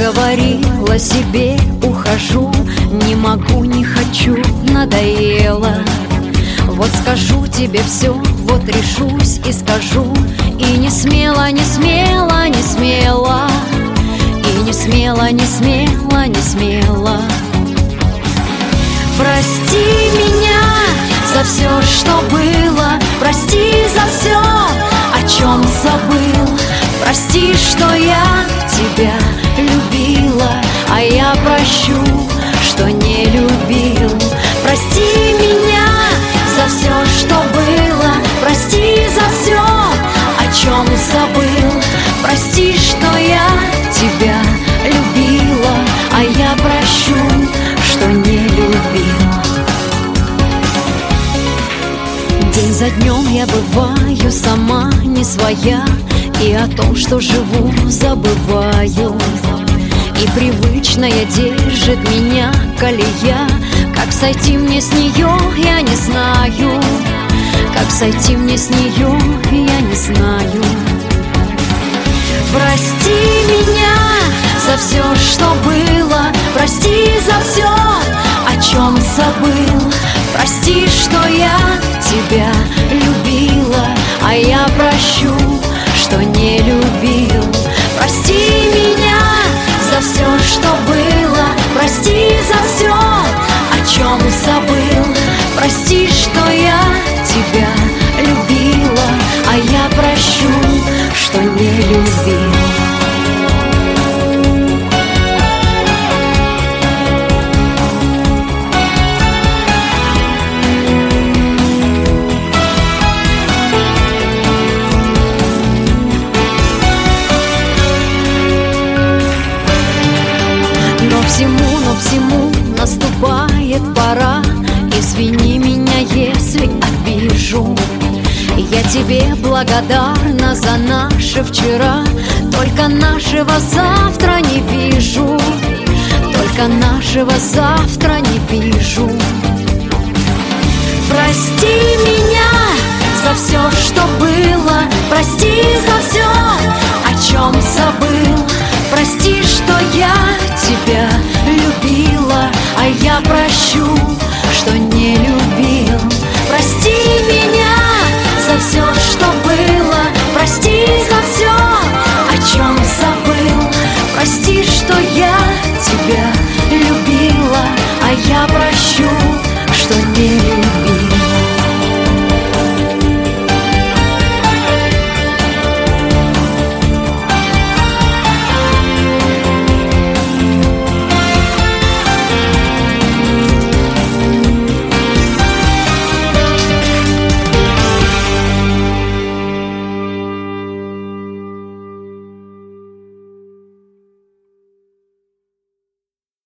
говорила себе, ухожу, не могу, не хочу, надоело. Вот скажу тебе все, вот решусь и скажу. И не смело, не смело, не смело. И не смело, не смело, не смело. Прости меня за все, что было. Прости за все, о чем забыл. Прости, что я тебя любила, а я прощу, что не любил. Прости меня за все, что было. Прости за все, о чем забыл. Прости, что я тебя любила, а я прощу, что не любил. День за днем я бываю сама не своя, и о том, что живу, забываю. И привычная держит меня колея. Как сойти мне с нее, я не знаю. Как сойти мне с нее, я не знаю. Прости меня за все, что было. Прости за все, о чем забыл. Прости, что я тебя любила, а я прощу, что не любил. Прости меня за все, что было. Прости за все, о чем забыл. Прости, что я тебя любила, а я прощу, что не любил. Но всему наступает пора. Извини меня, если обижу. Я тебе благодарна за наше вчера. Только нашего завтра не вижу. Только нашего завтра не вижу. Прости меня за все, что было. Прости за все,